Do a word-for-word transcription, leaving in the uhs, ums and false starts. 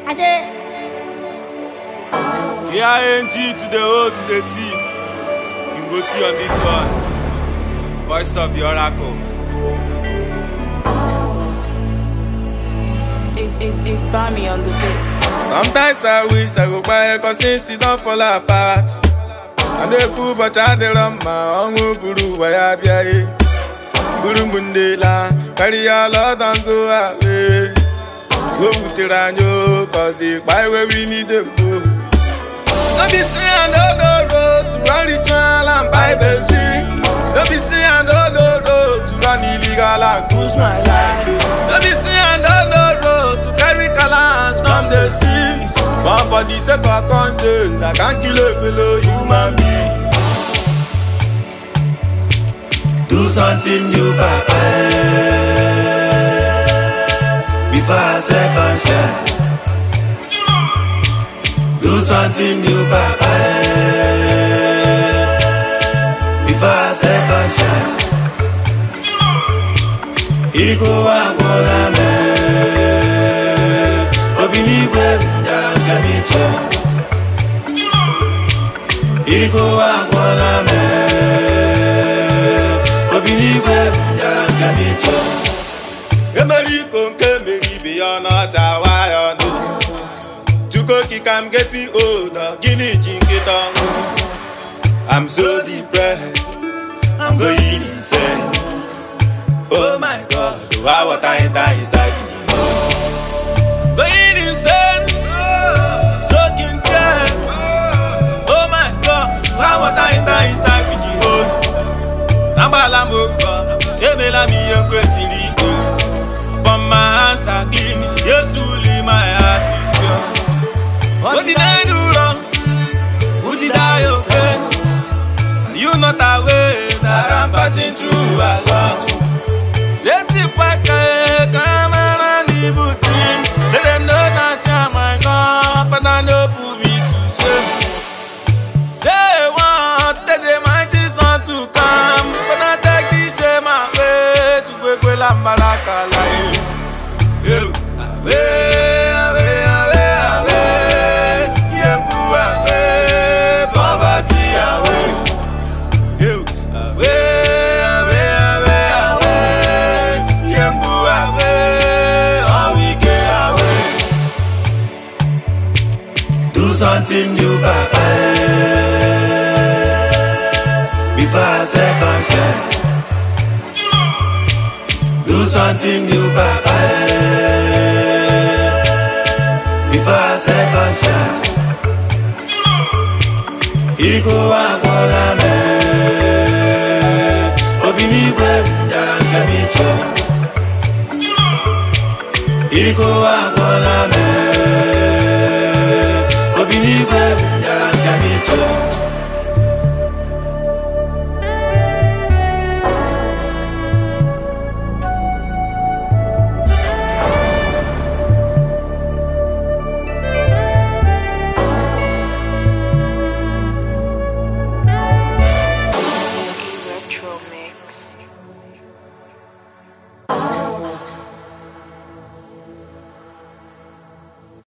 K I N G to the O to the T. You can go T on this one. Voice of the Oracle. It's, it's, it's Bami on the beat. Sometimes I wish I go buy a cause since you don't fall apart. And they put but I dey run my own guru waya biaye. Guru mundela, carry your Lord and go away. Go with the ranyo, cause they buy where we need them go. Don't be say I know no road to run ritual and buy benzene. Don't be say I know no road to run illegal and cruise my life. Don't be say I know no road to carry color and storm the street. But for the sake of conscience, I can't kill a fellow human being. Do something new, papa, before I say conscious. Do something new, papa, before I say conscious. Iko wa gona me, obiligwe ndara kamicho. Iko wa gona me, obiligwe ndara kamicho. Emeriko nke meri beyond Ottawa, no. To go kick, I'm getting older. Guinea jinket on. I'm so depressed. I'm going insane. Oh my God, why what I enter inside me? I'm going insane. Soaking tears. Oh my God, why what I enter inside me? Nambala mumba, emela mi yonkwe filipo. Upon my hands are clean, yes to leave my heart is pure. What did I do wrong? Who did I offend? Are you not aware that I'm passing through a lot? Set it back, come and leave it in. Let them know that I'm my God, but I know put me to shame. Say what, that the might is not to come, but I take this shame away to break with Lambaraka life. You, away, away, away, away. Yembu away, poverty away. You, away, away, away, away. Yembu away, all we get away. Do something new, papa, before I say conscious. Do something new, papa, before I say conscious. Iko wa gona me, obiligwe ndara kamicho. Iko wa gona me.